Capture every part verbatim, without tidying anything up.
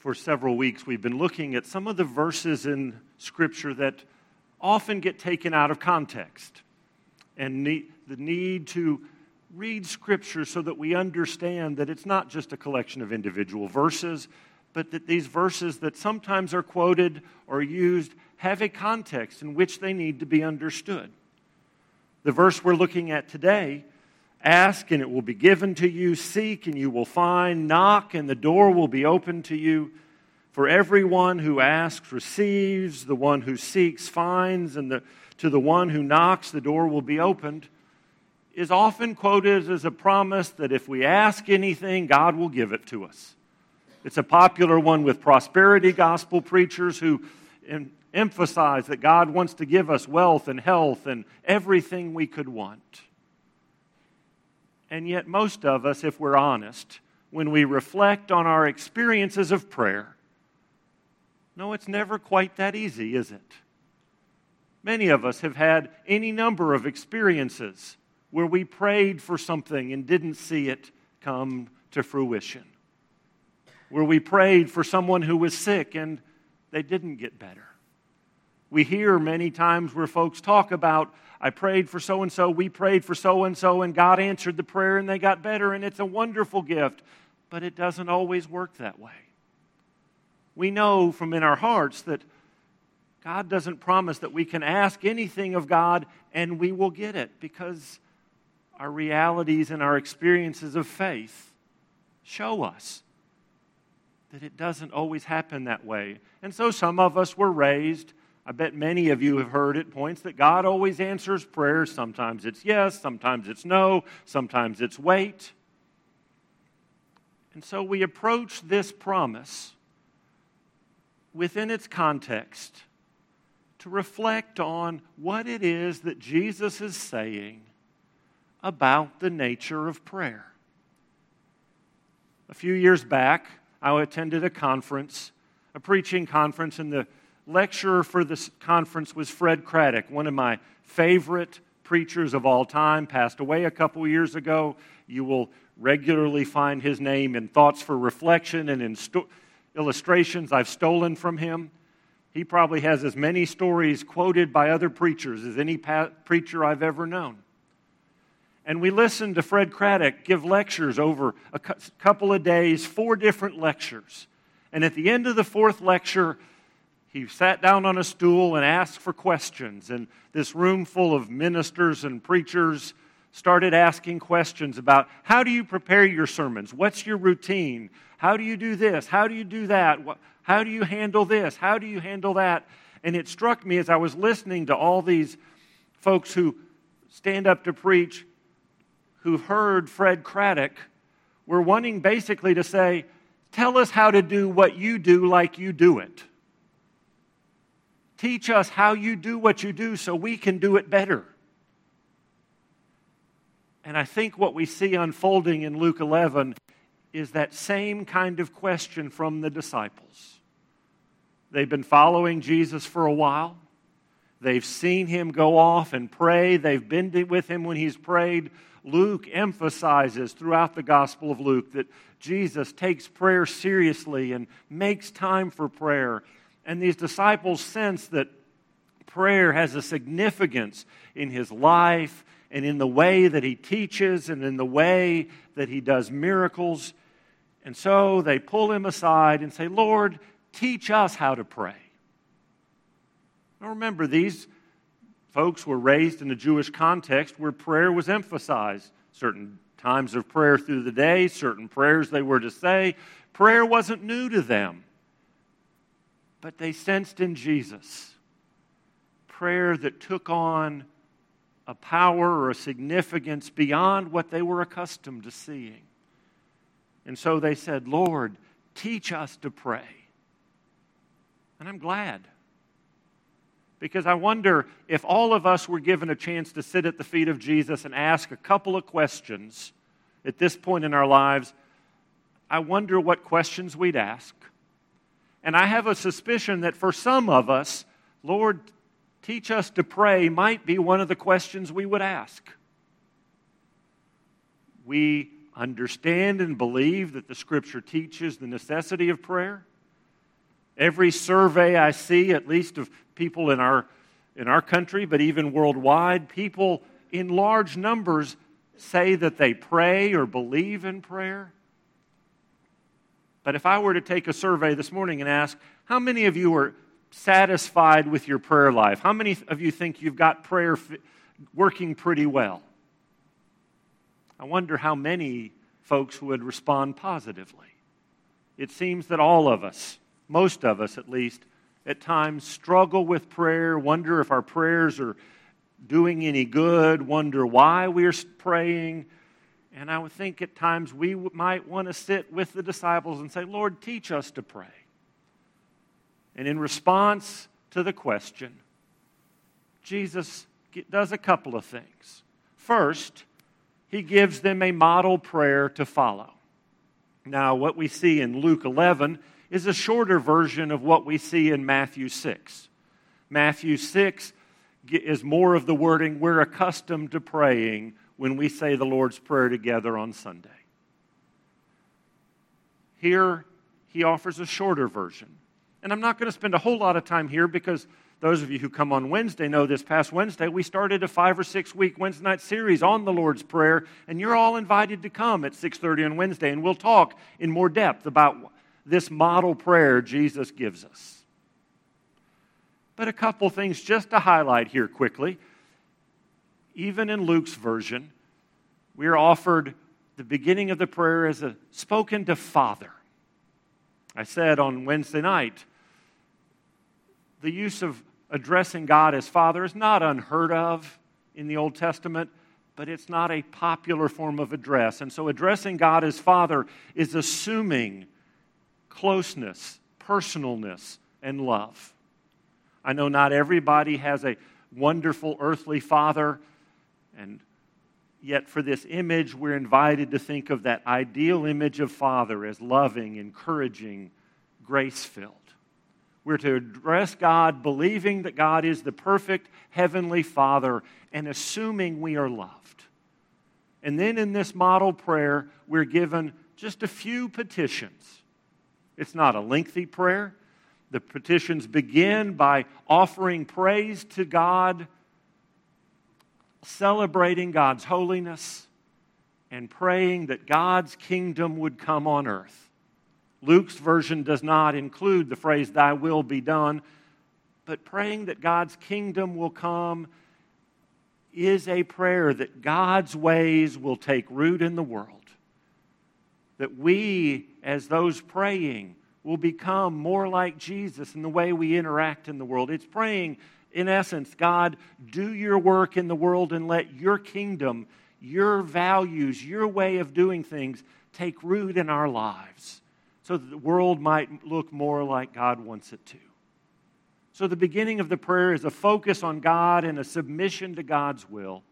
for several weeks, we've been looking at some of the verses in Scripture that often get taken out of context, and need, the need to read Scripture so that we understand that it's not just a collection of individual verses, but that these verses that sometimes are quoted or used have a context in which they need to be understood. The verse we're looking at today, ask and it will be given to you, seek and you will find, knock and the door will be opened to you. For everyone who asks receives, the one who seeks finds, and the, to the one who knocks the door will be opened, is often quoted as a promise that if we ask anything, God will give it to us. It's a popular one with prosperity gospel preachers who em- emphasize that God wants to give us wealth and health and everything we could want. And yet most of us, if we're honest, when we reflect on our experiences of prayer, no, it's never quite that easy, is it? Many of us have had any number of experiences where we prayed for something and didn't see it come to fruition. Where we prayed for someone who was sick and they didn't get better. We hear many times where folks talk about, I prayed for so-and-so, we prayed for so-and-so, and God answered the prayer and they got better, and it's a wonderful gift. But it doesn't always work that way. We know from in our hearts that God doesn't promise that we can ask anything of God and we will get it, because our realities and our experiences of faith show us that it doesn't always happen that way. And so some of us were raised, I bet many of you have heard at points, that God always answers prayers. Sometimes it's yes, sometimes it's no, sometimes it's wait. And so we approach this promise within its context to reflect on what it is that Jesus is saying about the nature of prayer. A few years back, I attended a conference, a preaching conference, and the lecturer for this conference was Fred Craddock, one of my favorite preachers of all time, passed away a couple years ago. You will regularly find his name in Thoughts for Reflection and in sto- illustrations I've stolen from him. He probably has as many stories quoted by other preachers as any pa- preacher I've ever known. And we listened to Fred Craddock give lectures over a cu- couple of days, four different lectures. And at the end of the fourth lecture, he sat down on a stool and asked for questions. And this room full of ministers and preachers started asking questions about, how do you prepare your sermons? What's your routine? How do you do this? How do you do that? How do you handle this? How do you handle that? And it struck me as I was listening to all these folks who stand up to preach, who heard Fred Craddock, were wanting basically to say, tell us how to do what you do like you do it. Teach us how you do what you do so we can do it better. And I think what we see unfolding in Luke eleven is that same kind of question from the disciples. They've been following Jesus for a while. They've seen him go off and pray. They've been with him when he's prayed. Luke emphasizes throughout the Gospel of Luke that Jesus takes prayer seriously and makes time for prayer. And these disciples sense that prayer has a significance in his life and in the way that he teaches and in the way that he does miracles. And so they pull him aside and say, Lord, teach us how to pray. Now remember, these folks were raised in a Jewish context where prayer was emphasized. Certain times of prayer through the day, certain prayers they were to say. Prayer wasn't new to them. But they sensed in Jesus prayer that took on a power or a significance beyond what they were accustomed to seeing. And so they said, Lord, teach us to pray. And I'm glad. Because I wonder if all of us were given a chance to sit at the feet of Jesus and ask a couple of questions at this point in our lives, I wonder what questions we'd ask. And I have a suspicion that for some of us, Lord, teach us to pray might be one of the questions we would ask. We understand and believe that the Scripture teaches the necessity of prayer. Every survey I see, at least of people in our, in our country, but even worldwide, people in large numbers say that they pray or believe in prayer. But if I were to take a survey this morning and ask, how many of you are satisfied with your prayer life? How many of you think you've got prayer fi- working pretty well? I wonder how many folks would respond positively. It seems that all of us, most of us at least, at times struggle with prayer, wonder if our prayers are doing any good, wonder why we're praying. And I would think at times we might want to sit with the disciples and say, Lord, teach us to pray. And in response to the question, Jesus does a couple of things. First, he gives them a model prayer to follow. Now, what we see in Luke eleven is a shorter version of what we see in Matthew six. Matthew six is more of the wording we're accustomed to praying when we say the Lord's Prayer together on Sunday. Here, he offers a shorter version. And I'm not going to spend a whole lot of time here because those of you who come on Wednesday know this past Wednesday, we started a five or six week Wednesday night series on the Lord's Prayer, and you're all invited to come at six thirty on Wednesday, and we'll talk in more depth about this model prayer Jesus gives us. But a couple things just to highlight here quickly. Even in Luke's version, we are offered the beginning of the prayer as a spoken to Father. I said on Wednesday night, the use of addressing God as Father is not unheard of in the Old Testament, but it's not a popular form of address. And so addressing God as Father is assuming closeness, personalness, and love. I know not everybody has a wonderful earthly father, and yet for this image, we're invited to think of that ideal image of Father as loving, encouraging, grace-filled. We're to address God believing that God is the perfect heavenly Father and assuming we are loved. And then in this model prayer, we're given just a few petitions. It's not a lengthy prayer. The petitions begin by offering praise to God, celebrating God's holiness, and praying that God's kingdom would come on earth. Luke's version does not include the phrase, thy will be done, but praying that God's kingdom will come is a prayer that God's ways will take root in the world. That we, as those praying, will become more like Jesus in the way we interact in the world. It's praying, in essence, God, do your work in the world and let your kingdom, your values, your way of doing things take root in our lives so that the world might look more like God wants it to. So the beginning of the prayer is a focus on God and a submission to God's will.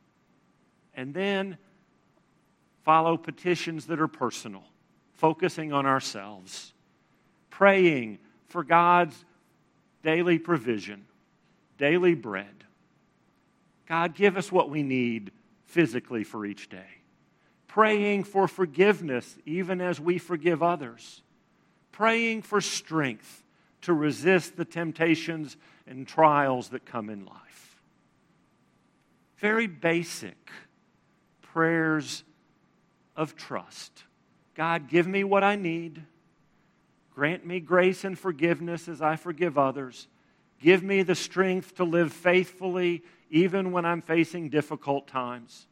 And then follow petitions that are personal, focusing on ourselves, praying for God's daily provision, daily bread. God, give us what we need physically for each day. Praying for forgiveness, even as we forgive others. Praying for strength to resist the temptations and trials that come in life. Very basic prayers of trust. God, give me what I need. Grant me grace and forgiveness as I forgive others. Give me the strength to live faithfully even when I'm facing difficult times.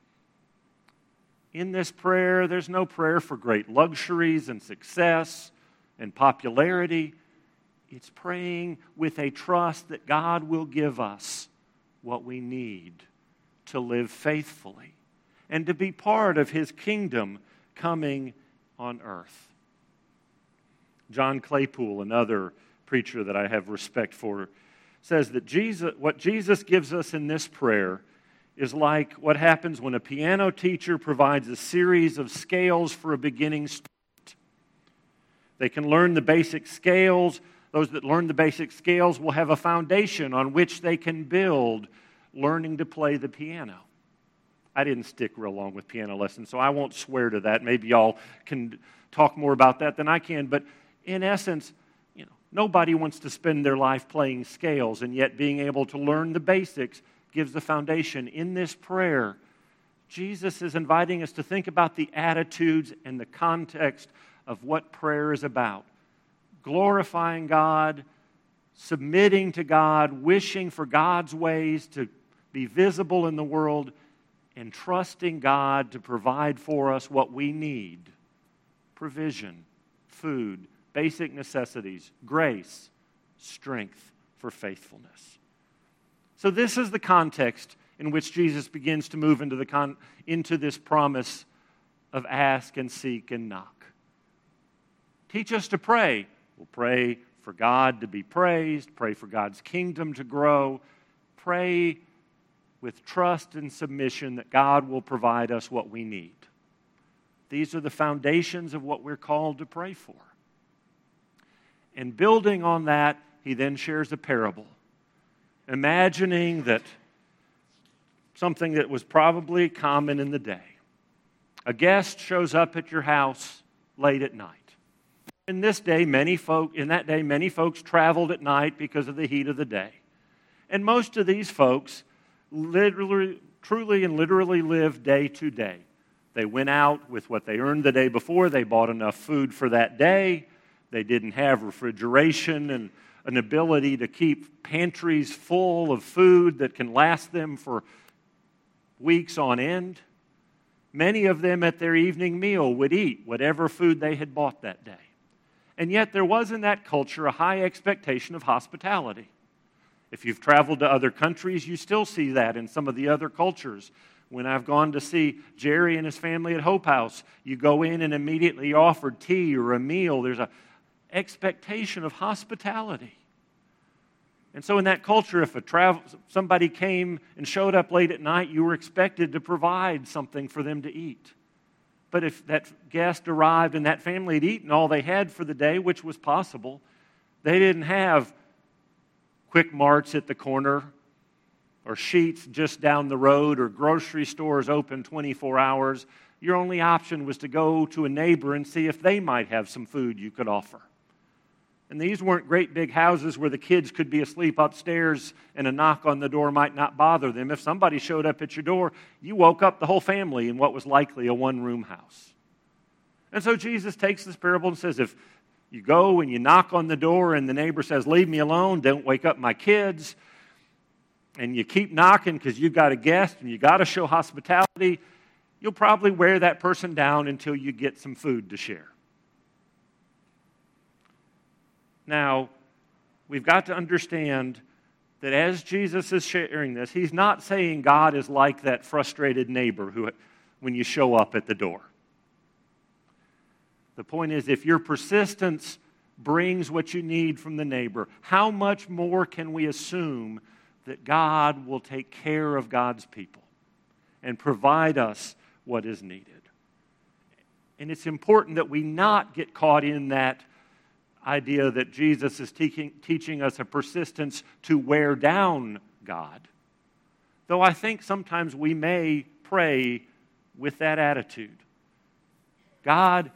In this prayer, there's no prayer for great luxuries and success and popularity. It's praying with a trust that God will give us what we need to live faithfully and to be part of His kingdom coming on earth. John Claypool, another preacher that I have respect for, says that Jesus, what Jesus gives us in this prayer is like what happens when a piano teacher provides a series of scales for a beginning student. They can learn the basic scales. Those that learn the basic scales will have a foundation on which they can build learning to play the piano. I didn't stick real long with piano lessons, so I won't swear to that. Maybe y'all can talk more about that than I can. But in essence, you know, Nobody wants to spend their life playing scales, and yet being able to learn the basics gives the foundation. In this prayer, Jesus is inviting us to think about the attitudes and the context of what prayer is about. Glorifying God, submitting to God, wishing for God's ways to be visible in the world, and trusting God to provide for us what we need. Provision, food, basic necessities, grace, strength for faithfulness. So this is the context in which Jesus begins to move into the con- into this promise of ask and seek and knock. Teach us to pray. We'll pray for God to be praised, pray for God's kingdom to grow, pray with trust and submission that God will provide us what we need. These are the foundations of what we're called to pray for. And building on that, he then shares a parable, imagining that something that was probably common in the day. A guest shows up at your house late at night. In this day, many folk, in that day, many folks traveled at night because of the heat of the day. And most of these folks literally, truly and literally lived day to day. They went out with what they earned the day before. They bought enough food for that day. They didn't have refrigeration and an ability to keep pantries full of food that can last them for weeks on end. Many of them at their evening meal would eat whatever food they had bought that day. And yet there was in that culture a high expectation of hospitality. If you've traveled to other countries, you still see that in some of the other cultures. When I've gone to see Jerry and his family at Hope House, you go in and immediately offered tea or a meal. There's an expectation of hospitality. And so in that culture, if a travel, somebody came and showed up late at night, you were expected to provide something for them to eat. But if that guest arrived and that family had eaten all they had for the day, which was possible, they didn't have Quick Marts at the corner or Sheetz just down the road or grocery stores open twenty-four hours. Your only option was to go to a neighbor and see if they might have some food you could offer. And these weren't great big houses where the kids could be asleep upstairs and a knock on the door might not bother them. If somebody showed up at your door, you woke up the whole family in what was likely a one-room house. And so Jesus takes this parable and says, if you go and you knock on the door and the neighbor says, leave me alone, don't wake up my kids, and you keep knocking because you've got a guest and you got to show hospitality, you'll probably wear that person down until you get some food to share. Now, we've got to understand that as Jesus is sharing this, he's not saying God is like that frustrated neighbor who, when you show up at the door. The point is, if your persistence brings what you need from the neighbor, how much more can we assume that God will take care of God's people and provide us what is needed? And it's important that we not get caught in that idea that Jesus is teaching, teaching us a persistence to wear down God. Though I think sometimes we may pray with that attitude. God,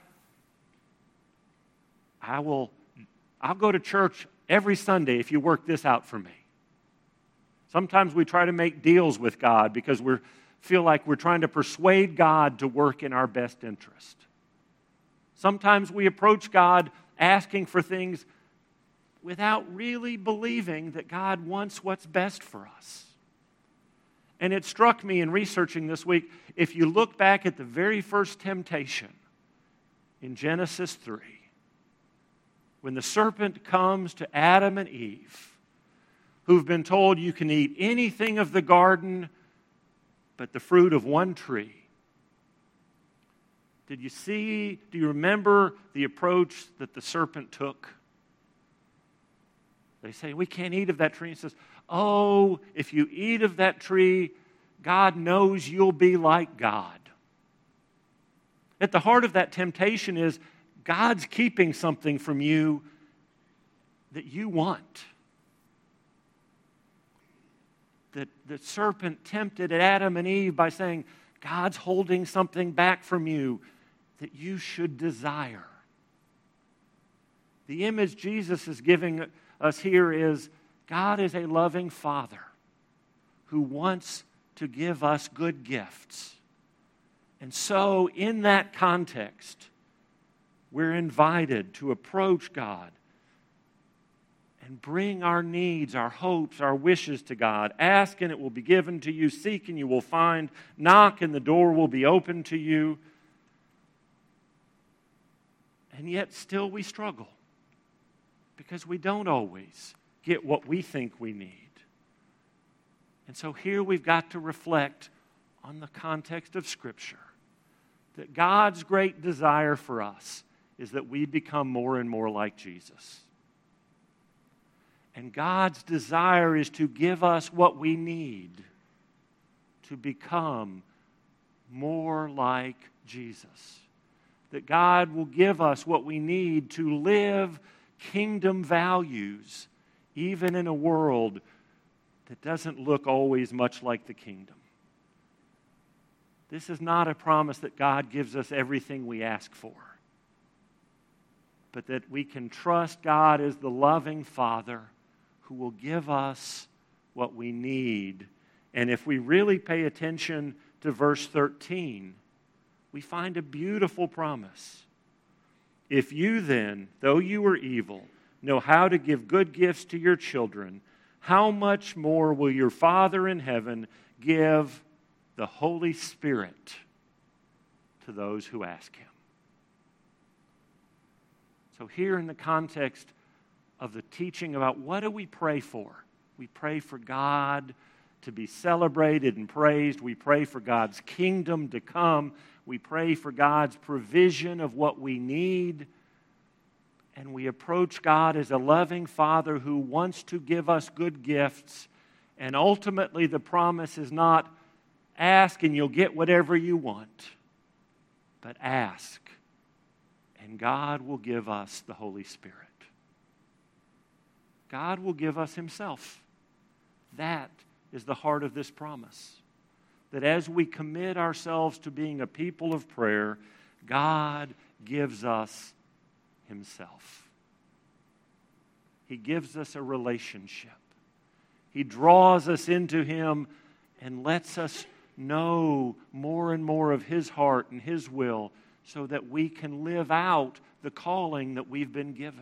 I will, I'll go to church every Sunday if you work this out for me. Sometimes we try to make deals with God because we feel like we're trying to persuade God to work in our best interest. Sometimes we approach God asking for things without really believing that God wants what's best for us. And it struck me in researching this week, if you look back at the very first temptation in Genesis three, when the serpent comes to Adam and Eve, who've been told you can eat anything of the garden but the fruit of one tree. Did you see, do you remember the approach that the serpent took? They say, we can't eat of that tree. He says, oh, if you eat of that tree, God knows you'll be like God. At the heart of that temptation is God's keeping something from you that you want. That the serpent tempted Adam and Eve by saying, God's holding something back from you that you should desire. The image Jesus is giving us here is God is a loving Father who wants to give us good gifts. And so, in that context, we're invited to approach God and bring our needs, our hopes, our wishes to God. Ask and it will be given to you. Seek and you will find. Knock and the door will be opened to you. And yet still we struggle because we don't always get what we think we need. And so here we've got to reflect on the context of Scripture that God's great desire for us is that we become more and more like Jesus. And God's desire is to give us what we need to become more like Jesus. That God will give us what we need to live kingdom values, even in a world that doesn't look always much like the kingdom. This is not a promise that God gives us everything we ask for, but that we can trust God as the loving Father who will give us what we need. And if we really pay attention to verse thirteen, we find a beautiful promise. If you then, though you are evil, know how to give good gifts to your children, how much more will your Father in heaven give the Holy Spirit to those who ask Him? So here in the context of the teaching about what do we pray for? We pray for God to be celebrated and praised. We pray for God's kingdom to come. We pray for God's provision of what we need. And we approach God as a loving Father who wants to give us good gifts. And ultimately the promise is not ask and you'll get whatever you want, but ask and God will give us the Holy Spirit. God will give us Himself. That is the heart of this promise. That as we commit ourselves to being a people of prayer, God gives us Himself. He gives us a relationship. He draws us into Him and lets us know more and more of His heart and His will so that we can live out the calling that we've been given.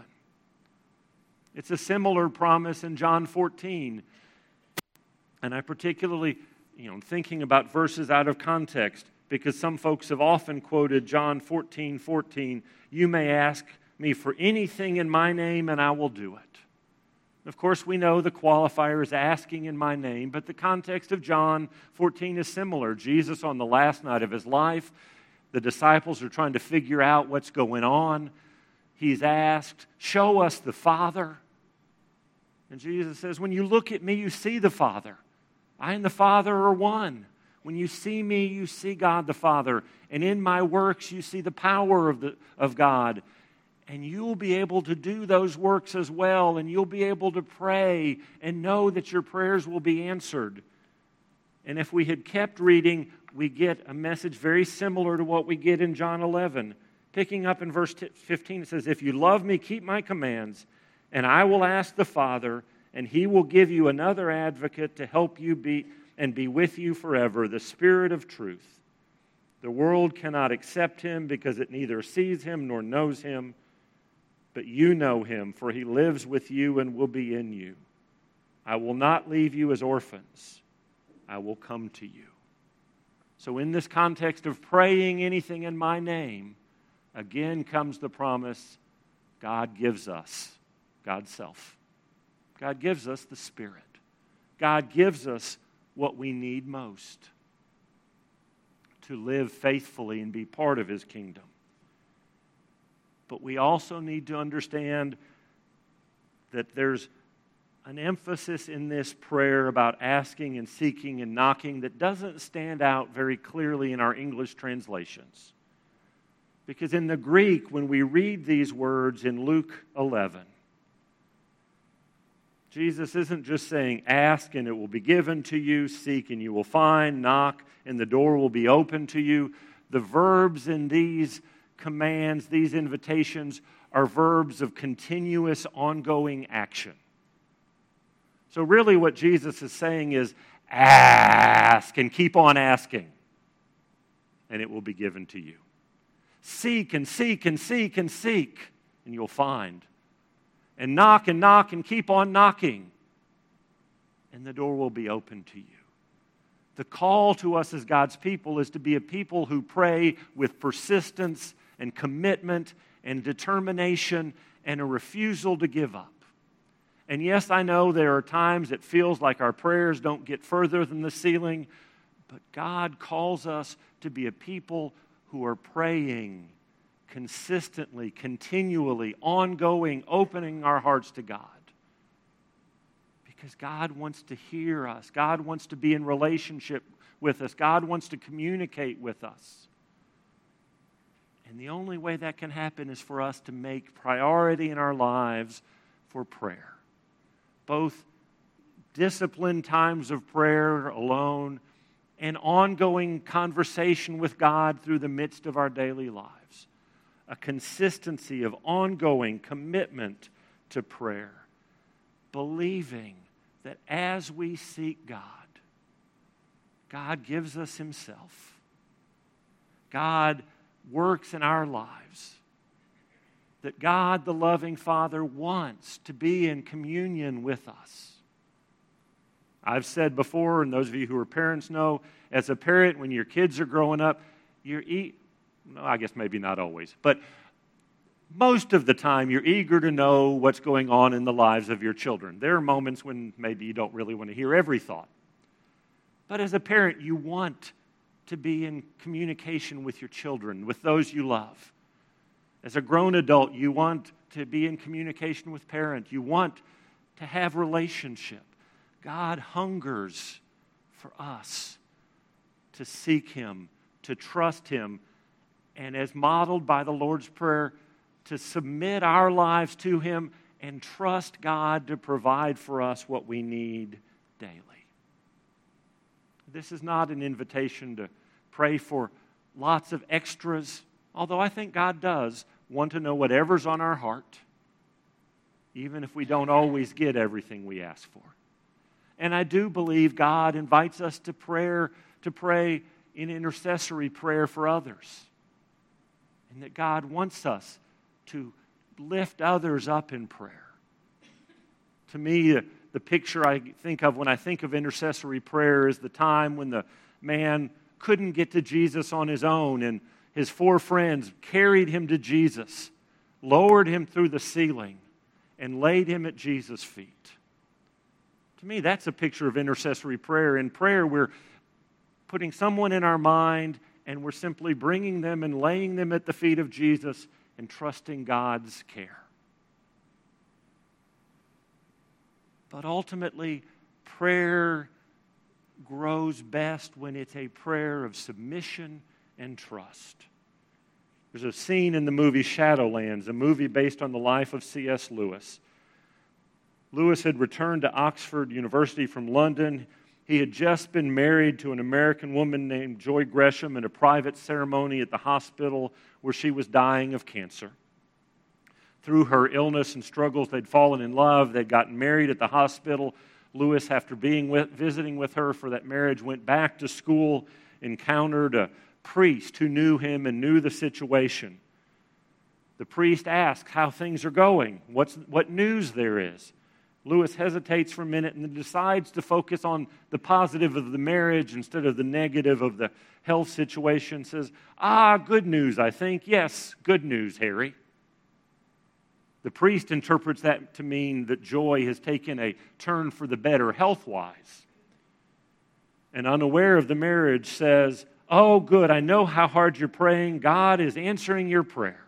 It's a similar promise in John fourteen. And I particularly, you know, thinking about verses out of context because some folks have often quoted John fourteen fourteen, you may ask me for anything in my name and I will do it. Of course, we know the qualifier is asking in my name, but the context of John fourteen is similar. Jesus on the last night of His life, the disciples are trying to figure out what's going on. He's asked, show us the Father. And Jesus says, when you look at me, you see the Father. I and the Father are one. When you see me, you see God the Father. And in my works, you see the power of, the, of God. And you'll be able to do those works as well. And you'll be able to pray and know that your prayers will be answered. And if we had kept reading, we get a message very similar to what we get in John eleven. Picking up in verse fifteen, it says, if you love me, keep my commands. And I will ask the Father, and He will give you another advocate to help you be and be with you forever, the Spirit of truth. The world cannot accept Him because it neither sees Him nor knows Him, but you know Him, for He lives with you and will be in you. I will not leave you as orphans. I will come to you. So in this context of praying anything in my name, again comes the promise God gives us God's self. God gives us the Spirit. God gives us what we need most to live faithfully and be part of His kingdom. But we also need to understand that there's an emphasis in this prayer about asking and seeking and knocking that doesn't stand out very clearly in our English translations. Because in the Greek, when we read these words in Luke eleven, Jesus isn't just saying, ask and it will be given to you, seek and you will find, knock and the door will be open to you. The verbs in these commands, these invitations are verbs of continuous, ongoing action. So really what Jesus is saying is, ask and keep on asking, and it will be given to you. Seek and seek and seek and seek, and you'll find. And knock and knock and keep on knocking, and the door will be open to you. The call to us as God's people is to be a people who pray with persistence and commitment and determination and a refusal to give up. And yes, I know there are times it feels like our prayers don't get further than the ceiling, but God calls us to be a people who are praying consistently, continually, ongoing, opening our hearts to God. Because God wants to hear us. God wants to be in relationship with us. God wants to communicate with us. And the only way that can happen is for us to make priority in our lives for prayer. Both disciplined times of prayer alone and ongoing conversation with God through the midst of our daily lives. A consistency of ongoing commitment to prayer. Believing that as we seek God, God gives us Himself. God works in our lives. That God, the loving Father, wants to be in communion with us. I've said before, and those of you who are parents know, as a parent, when your kids are growing up, you're eat. No, I guess maybe not always, but most of the time you're eager to know what's going on in the lives of your children. There are moments when maybe you don't really want to hear every thought. But as a parent, you want to be in communication with your children, with those you love. As a grown adult, you want to be in communication with parents. You want to have relationship. God hungers for us to seek Him, to trust Him, and as modeled by the Lord's Prayer, to submit our lives to Him and trust God to provide for us what we need daily. This is not an invitation to pray for lots of extras, although I think God does want to know whatever's on our heart, even if we don't always get everything we ask for. And I do believe God invites us to prayer, to pray in intercessory prayer for others. And that God wants us to lift others up in prayer. To me, the, the picture I think of when I think of intercessory prayer is the time when the man couldn't get to Jesus on his own, and his four friends carried him to Jesus, lowered him through the ceiling, and laid him at Jesus' feet. To me, that's a picture of intercessory prayer. In prayer, we're putting someone in our mind, and we're simply bringing them and laying them at the feet of Jesus and trusting God's care. But ultimately, prayer grows best when it's a prayer of submission and trust. There's a scene in the movie Shadowlands, a movie based on the life of C S Lewis. Lewis had returned to Oxford University from London. He had just been married to an American woman named Joy Gresham at a private ceremony at the hospital where she was dying of cancer. Through her illness and struggles, they'd fallen in love. They'd gotten married at the hospital. Lewis, after being with, visiting with her for that marriage, went back to school, encountered a priest who knew him and knew the situation. The priest asks how things are going, what's, what news there is. Lewis hesitates for a minute and then decides to focus on the positive of the marriage instead of the negative of the health situation. Says, ah, good news, I think. Yes, good news, Harry. The priest interprets that to mean that Joy has taken a turn for the better health-wise. And unaware of the marriage says, oh, good, I know how hard you're praying. God is answering your prayer.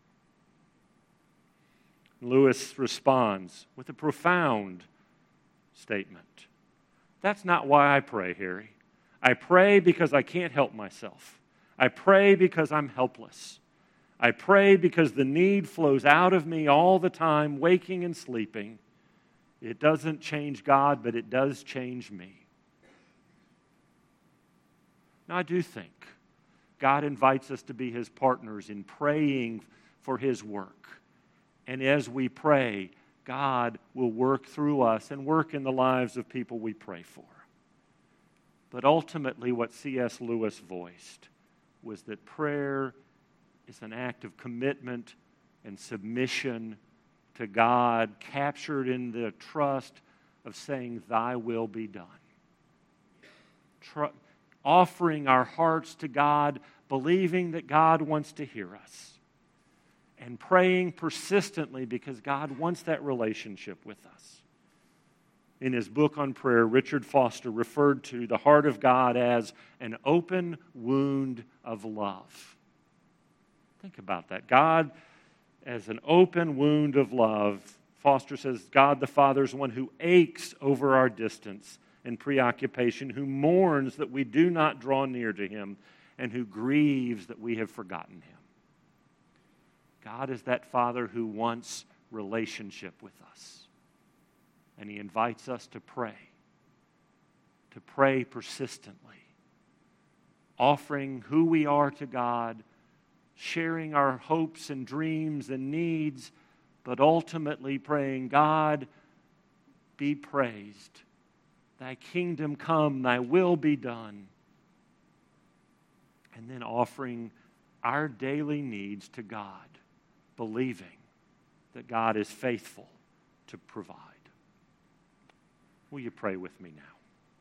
Lewis responds with a profound statement. That's not why I pray, Harry. I pray because I can't help myself. I pray because I'm helpless. I pray because the need flows out of me all the time, waking and sleeping. It doesn't change God, but it does change me. Now, I do think God invites us to be His partners in praying for His work. And as we pray, God will work through us and work in the lives of people we pray for. But ultimately, what C S Lewis voiced was that prayer is an act of commitment and submission to God, captured in the trust of saying, "Thy will be done." Tr- offering our hearts to God, believing that God wants to hear us, and praying persistently because God wants that relationship with us. In his book on prayer, Richard Foster referred to the heart of God as an open wound of love. Think about that. God as an open wound of love. Foster says, God the Father is one who aches over our distance and preoccupation, who mourns that we do not draw near to Him, and who grieves that we have forgotten Him. God is that Father who wants relationship with us. And He invites us to pray, to pray persistently, offering who we are to God, sharing our hopes and dreams and needs, but ultimately praying, God, be praised. Thy kingdom come, Thy will be done. And then offering our daily needs to God, believing that God is faithful to provide. Will you pray with me now?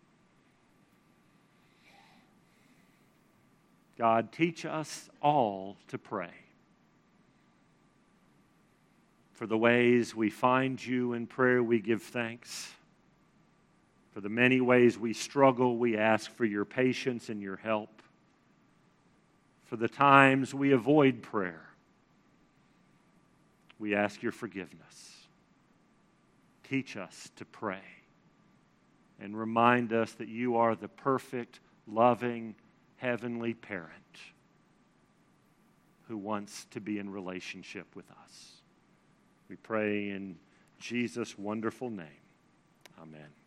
God, teach us all to pray. For the ways we find You in prayer, we give thanks. For the many ways we struggle, we ask for Your patience and Your help. For the times we avoid prayer, we ask Your forgiveness. Teach us to pray and remind us that You are the perfect, loving, heavenly parent who wants to be in relationship with us. We pray in Jesus' wonderful name. Amen.